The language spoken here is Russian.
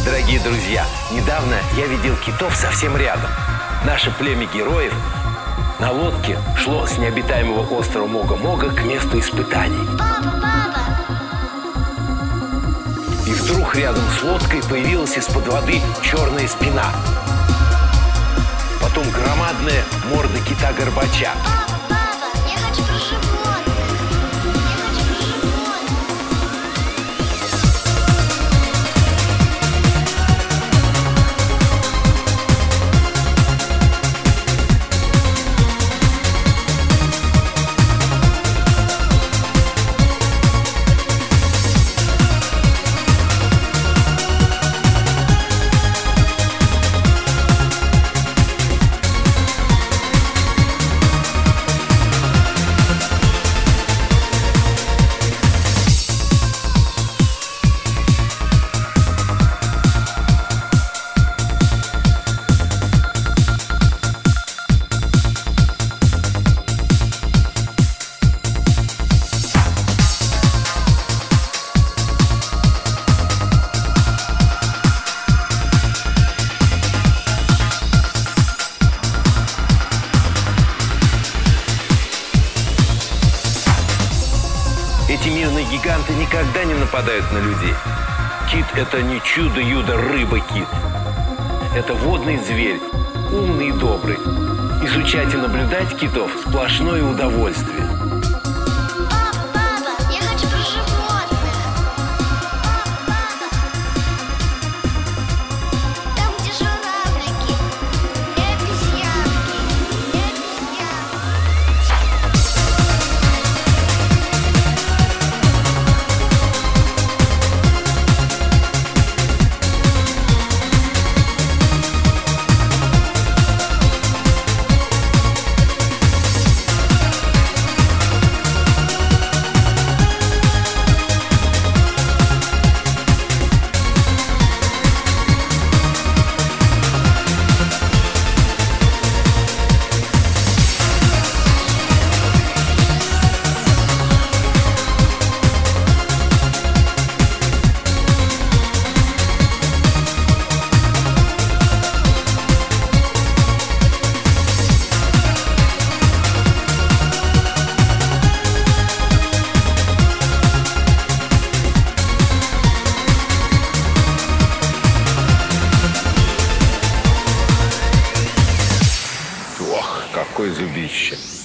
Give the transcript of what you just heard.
Дорогие друзья, недавно я видел китов совсем рядом. Наше племя героев на лодке шло с необитаемого острова Мога-Мога к месту испытаний. Папа, папа! И вдруг рядом с лодкой появилась из-под воды черная спина. Потом громадная морда кита-горбача. Папа, папа! Я хочу про животных! Я хочу про животных! Эти мирные гиганты никогда не нападают на людей. Кит – это не чудо-юдо рыба-кит. Это водный зверь, умный и добрый. Изучать и наблюдать китов – сплошное удовольствие. Папа, папа! Я хочу про животных! Папа, папа! Там, где журавлики и обезьянки, и обезьянки. Ох, какое зубище!